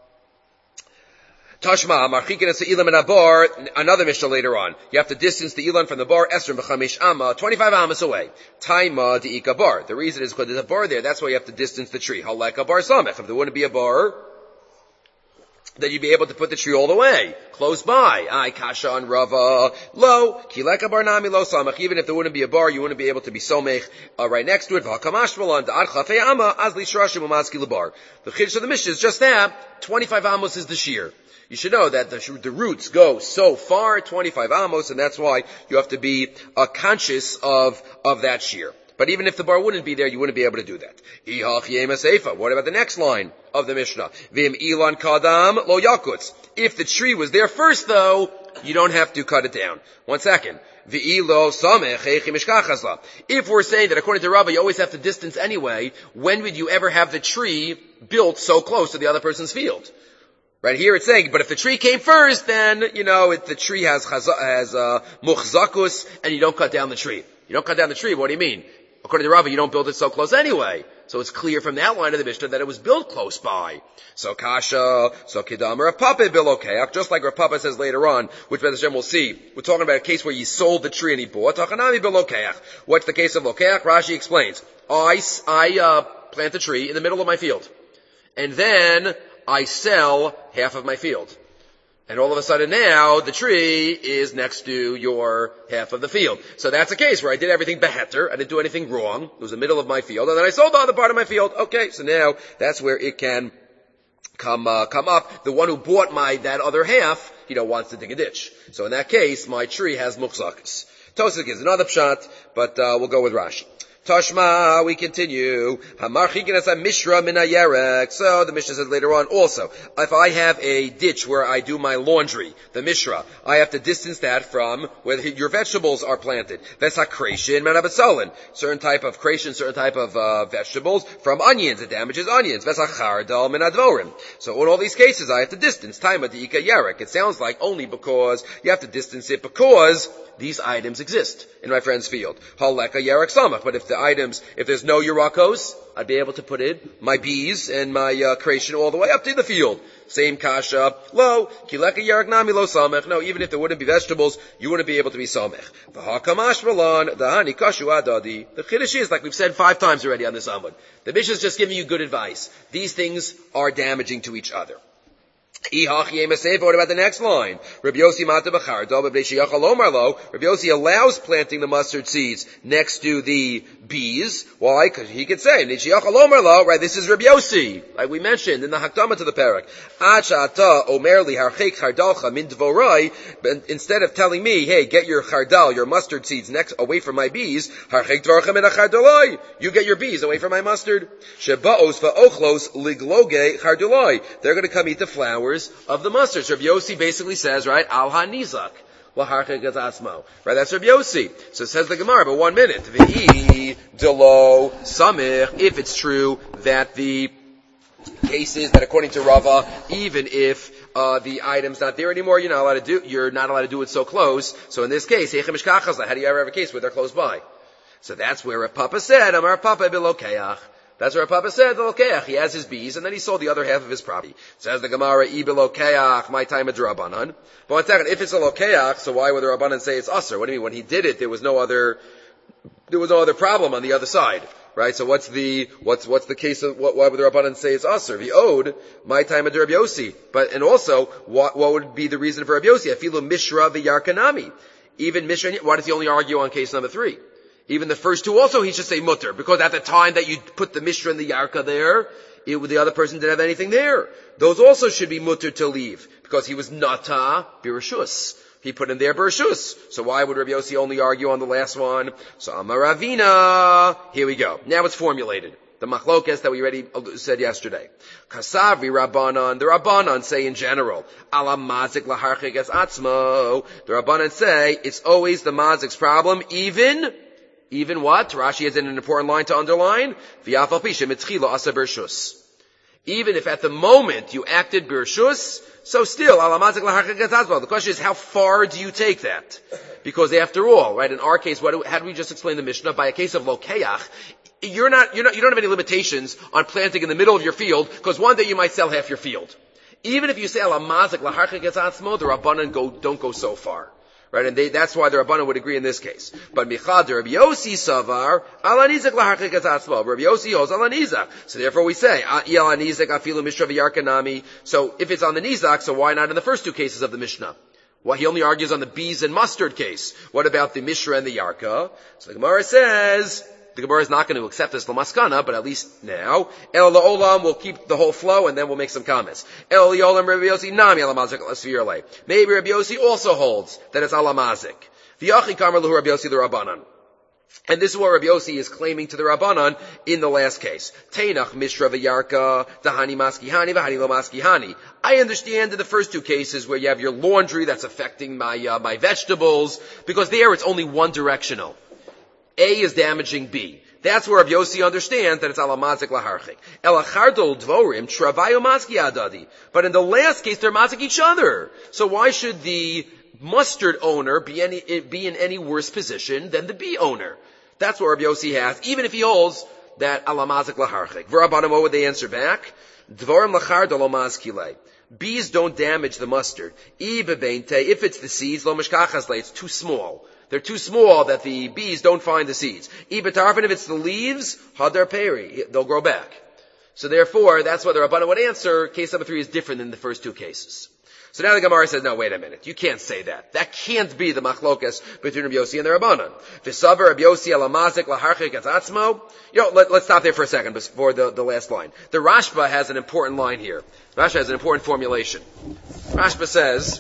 Tashma, marchikin es ilam and abar, another Mishnah later on. You have to distance the ilan from the bar, esrim b'chamish amma, 25 amas away. Taima di'ika bar. The reason is because there's a bar there, that's why you have to distance the tree. Halek a bar samech. If there wouldn't be a bar, then you'd be able to put the tree all the way, close by. Ay, kasha and rava, lo, kileka bar nami lo samech. Even if there wouldn't be a bar, you wouldn't be able to be somech right next to it. V'hakamash malan, da'ad chafei amma, azli shrashim u'mazki lebar. The chiddush of the Mishnah is just that, 25 amos is the shear. You should know that the roots go so far, 25 amos, and that's why you have to be conscious of that shear. But even if the bar wouldn't be there, you wouldn't be able to do that. What about the next line of the Mishnah? Vim ilan kadam lo yakutz. If the tree was there first, though, you don't have to cut it down. 1 second. If we're saying that according to Rava, you always have to distance anyway, when would you ever have the tree built so close to the other person's field? Right here it's saying, but if the tree came first, then, the tree has muchzakus, and you don't cut down the tree. You don't cut down the tree, what do you mean? According to Rava, you don't build it so close anyway. So it's clear from that line of the Mishnah that it was built close by. So kasha, so kidam Rav Papa bilokeach, just like Rav Papa says later on, which B'ez Hashem we'll see. We're talking about a case where he sold the tree and he bought. Tachanami bilokeach. What's the case of lokeach? Rashi explains. I plant a tree in the middle of my field. And then I sell half of my field. And all of a sudden now, the tree is next to your half of the field. So that's a case where I did everything beheter, I didn't do anything wrong, it was the middle of my field, and then I sold the other part of my field. Okay, so now that's where it can come up. The one who bought that other half, wants to dig a ditch. So in that case, my tree has muchzakas. Tosafos gives another pshat, but we'll go with Rashi. Tashma, we continue. Mishra min hayerek. So the Mishnah says later on also, if I have a ditch where I do my laundry, the Mishra, I have to distance that from where your vegetables are planted. That's hakreshin min abasolin. Certain type of kreshin, certain type of vegetables from onions. It damages onions. That's chardal min advorim. So in all these cases, I have to distance. Taima diika yerek. It sounds like only because you have to distance it because these items exist in my friend's field. Haleka yerek samach. But if there's no Yerakos, I'd be able to put in my bees and my creation all the way up to the field. Same kasha. Lo, kileka yerek nami lo samech. No, even if there wouldn't be vegetables, you wouldn't be able to be samech. V'hakamash malan, dahani kashu adadi. The chiddush is, like we've said 5 times already on this Amud, the Mishnah is just giving you good advice. These things are damaging to each other. What about the next line? Rabbi Yossi allows planting the mustard seeds next to the bees. Why? Because he could say, right, this is Rabbi Yossi, like we mentioned in the Hakdama to the Parak. But instead of telling me, hey, get your chardal, your mustard seeds away from my bees, you get your bees away from my mustard. They're going to come eat the flowers of the mustard. So Rabbi Yossi basically says, right, al ha-nizak. Right, that's Rabbi Yossi. So it says the Gemara, but 1 minute. V'i delo samich, if it's true that the case is that according to Rava, even if the item's not there anymore, you're not allowed to do it so close. So in this case, how do you ever have a case where they're close by? So that's where Rav Papa said, Amar Papa bilokeach. That's where Papa said, the Lokeach, he has his bees, and then he sold the other half of his property. Says the Gemara, Ibe Lokeach, my time of Rabbanan. But 1 second, if it's a Lokeach, so why would the Rabbanan say it's Usr? What do you mean? When he did it, there was no other problem on the other side. Right? So what's the case of, why would the Rabbanan say it's Usr? He owed, my time of Rabbi Yossi. And also, what would be the reason for Rabbi Yossi? Afilu Mishra v'Yarkanami. Even Mishra, why does he only argue on case number 3? Even the first two also, he should say mutter, because at the time that you put the Mishra and the Yarka there, the other person didn't have anything there. Those also should be mutter to leave, because he was nata birashus. He put in there birashus. So why would Rabbi Yossi only argue on the last one? So Amar Ravina, here we go. Now it's formulated. The machlokes that we already said yesterday. Kasavri Rabbanan, the Rabbanan say in general, ala mazik laharchik es atzmo. The Rabbanan say it's always the mazik's problem, even what? Rashi has an important line to underline. Even if at the moment you acted birshus, so still, the question is, how far do you take that? Because after all, right, in our case, how do we just explain the Mishnah? By a case of lokeach, you don't have any limitations on planting in the middle of your field, because one day you might sell half your field. Even if you say, the Rabbanan don't go so far. Right, and that's why the Rabbanan would agree in this case. But Michad Rabbi Yossi Savar, Alanizak laharchik etzmo. Rabbi Yossi holds Alanizak. So therefore we say, Alanizak afilu mishra v'yarkanami. So if it's on the Nizak, so why not in the first two cases of the Mishnah? Well, he only argues on the bees and mustard case. What about the Mishra and the Yarka? So the Gemara says, the Gemara is not going to accept this lamaskana, but at least now, El La'olam will keep the whole flow, and then we'll make some comments. El La'olam Rabbi Yossi Nami Alamazik Lasvirle. Maybe Rabbi Yossi also holds that it's Alamazik. V'yachi Kamar Lahu Rabbi Yossi the Rabbanan. And this is what Rabbi Yossi is claiming to the Rabbanan in the last case. Teinach Mishra v'Yarka Dahani Maskihani v'Hani Lo Maskihani. I understand in the first two cases where you have your laundry that's affecting my vegetables, because there it's only one directional. A is damaging B. That's where Rabbi Yossi understands that it's alamazik laharchik. Elachardol dvorim travayo maski adadi. But in the last case, they're mazik each other. So why should the mustard owner be in any worse position than the bee owner? That's what Rabbi Yossi has, even if he holds that alamazik laharchik. V'Rabbanan, what would they answer back? Dvorim lachardol lo maskilei. Bees don't damage the mustard. If it's the seeds, lo mishkachas, it's too small. They're too small that the bees don't find the seeds. Ibetarfin, if it's the leaves, hadar peri, they'll grow back. So therefore, that's what the Rabbanan would answer. Case number 3 is different than the first two cases. So now the Gemara says, no, wait a minute. You can't say that. That can't be the machlokas between Rabbi Yossi and the Rabbanan. V'savar Rabbi Yossi alamazik laharchik etzatzmo. Let's stop there for a second before the last line. The Rashba has an important line here. Rashba has an important formulation. Rashba says,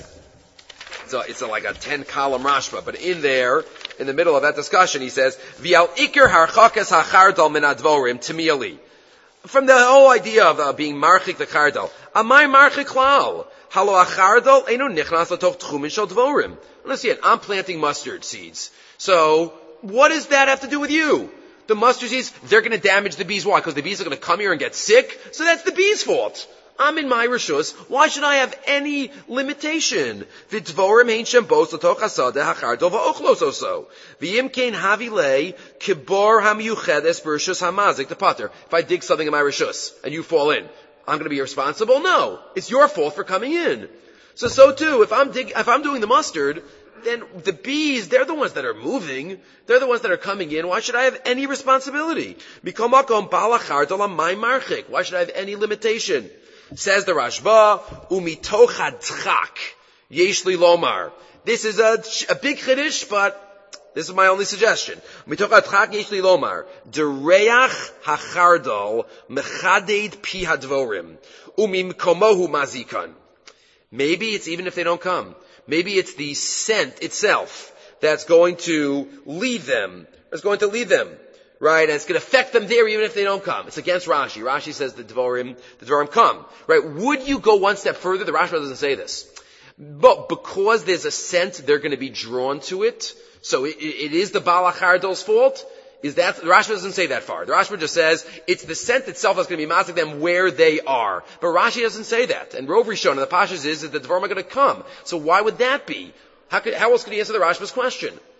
it's like a 10-column Rashba, but in there, in the middle of that discussion, he says, V'al ikir harchakes hachardal min advorim timiali. From the whole idea of being marchik the chardal, amai marchik klal, halo achardal eno nichnas latoch tchumin shel dvorim. Understand, I'm planting mustard seeds. So, what does that have to do with you? The mustard seeds, they're going to damage the bees. Why? Because the bees are going to come here and get sick? So that's the bees' fault. I'm in my rishus. Why should I have any limitation? V'dvorim hein shem bos l'toch hasadeh hachardol v'ochlos oso. V'yim kein havile kibor hamiyuchedes b'rishus hamazik the pater. If I dig something in my rishus and you fall in, I'm going to be responsible? No. It's your fault for coming in. So too, if I'm doing the mustard, then the bees, they're the ones that are moving. They're the ones that are coming in. Why should I have any responsibility? Why should I have any limitation? Says the Rashba, umitocha tchak, yeshli lomar. This is a big chiddush, but this is my only suggestion. Umitocha tchak, yeshli lomar. Dereach hachardal, mechaded pi hadvorim, umimkomohu mazikan. Maybe it's even if they don't come. Maybe it's the scent itself that's going to lead them. It's going to lead them. Right? And it's going to affect them there even if they don't come. It's against Rashi. Rashi says the Dvorim come. Right? Would you go one step further? The Rashi doesn't say this. But because there's a scent, they're going to be drawn to it. So it is the Balachardol's fault. The Rashi doesn't say that far. The Rashi just says it's the scent itself that's going to be mazik them where they are. But Rashi doesn't say that. And Rov Rishon and the Pashas is that the Dvorim are going to come. So why would that be? How else could he answer the Rashba's question?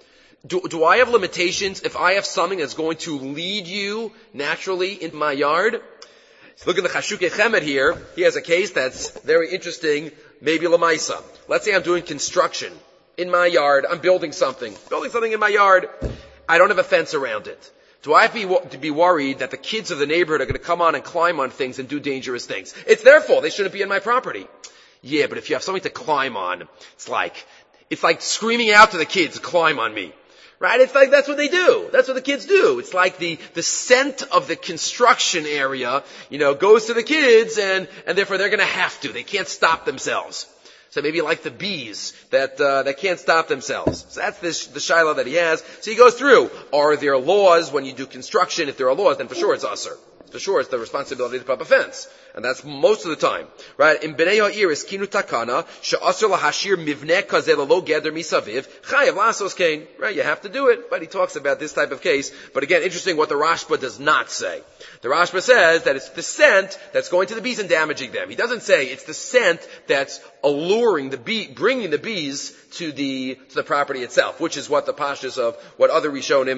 Do I have limitations if I have something that's going to lead you naturally into my yard? So look at the Chashukei Chemed here. He has a case that's very interesting, maybe Lamaisa. Let's say I'm doing construction in my yard. I'm building something in my yard. I don't have a fence around it. Do I have to be worried that the kids of the neighborhood are going to come on and climb on things and do dangerous things? It's their fault. They shouldn't be in my property. Yeah, but if you have something to climb on, it's like screaming out to the kids, climb on me. Right? It's like, that's what they do. That's what the kids do. It's like the scent of the construction area, goes to the kids and therefore they're gonna have to. They can't stop themselves. So maybe like the bees that can't stop themselves. So that's the shiloh that he has. So he goes through. Are there laws when you do construction? If there are laws, then for sure it's usher. For sure it's the responsibility to put up a fence. And that's most of the time. Right? In Bnei Ha'ir is kinu takana, she'asr lahashir mivneh kazeh lo geder misaviv, chayav lasos kain. Right? You have to do it. But he talks about this type of case. But again, interesting what the Rashba does not say. The Rashba says that it's the scent that's going to the bees and damaging them. He doesn't say it's the scent that's alluring the bee, bringing the bees to the property itself, which is what the pashtus of what other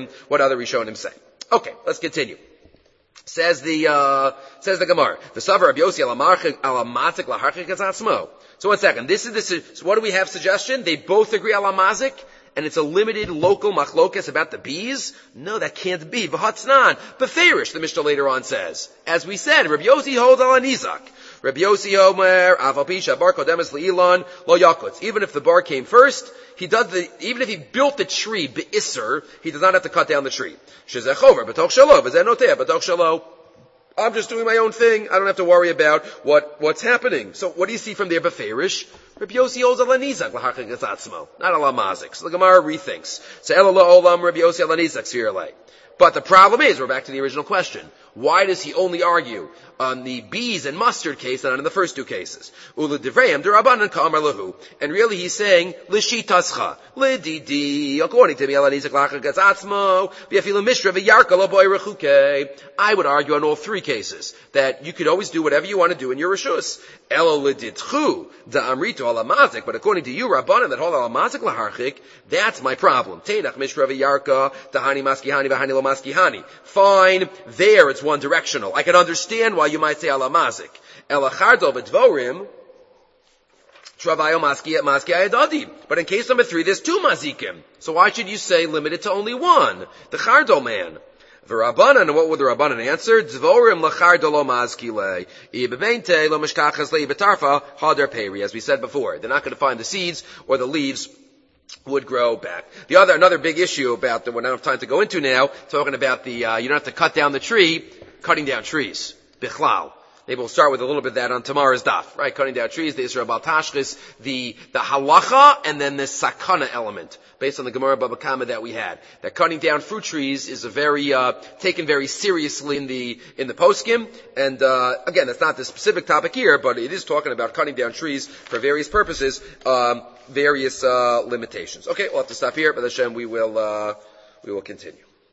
Rishonim say. Okay, let's continue. Says the Gemara. The Savar Rabbi Yossi alamatzik laharchik atzmo. So 1 second. So what do we have suggestion? They both agree alamazik, and it's a limited local machlokas about the bees? No, that can't be. V'hatznan. Beferish, the Mishnah later on says. As we said, Rabbi Yossi holds ala nizak. Rabbi Yossi Omer, Aval Pisha bar kodemes le'ilan lo yakutz. Even if the bar came first, even if he built the tree be'isser, he does not have to cut down the tree. Shezechover b'toch shalo, v'zenotea b'toch shalo. I'm just doing my own thing. I don't have to worry about what's happening. So what do you see from there, Beferish? Rabbi Yossi holds ala nizak l'hachik etzatzmo, not ala mazik. So the Gemara rethinks. So ela la'olam Rabbi Yossi ala nizak svirelei. But the problem is, we're back to the original question. Why does he only argue on the bees and mustard case and not in the first two cases? Ula divrayim derabanan ka'amar lahu. And really he's saying, l'shitascha, l'didi, according to me, alanizak lachak gazatzmo, v'yafilu mishra v'yarka lo boy rechuke. I would argue on all three cases that you could always do whatever you want to do in your rishus. Elo l'ditchu, da'amrito alamazik, but according to you, rabbanan, that whole alamazik laharchik, that's my problem. Teinach mishra v'yarka, da'hani maskihani v'hani lo maskihani. Fine, there it's one directional. I can understand why you might say alamazik. Elachardo b'dvorim, travayo maski ayadadi. But in case number 3, there's 2 mazikim. So why should you say limited to only one? The chardo man. The Rabbanan, what would the Rabbanan answer? Dvorim lachardo lo mazkile. Ibebeinte lo mishkachas le ibetarfa hader peri. As we said before, they're not going to find the seeds or the leaves would grow back. Another big issue about that we don't have time to go into now, talking about you don't have to cut down the tree, cutting down trees. Bichlal. Maybe we'll start with a little bit of that on tomorrow's daf, right? Cutting down trees, the Isra Bal Tashchis, the halacha, and then the sakana element, based on the Gemara Baba Kama that we had. That cutting down fruit trees is taken very seriously in the poskim, and, again, that's not the specific topic here, but it is talking about cutting down trees for various purposes, various limitations. Okay, we'll have to stop here, but Hashem, we will continue.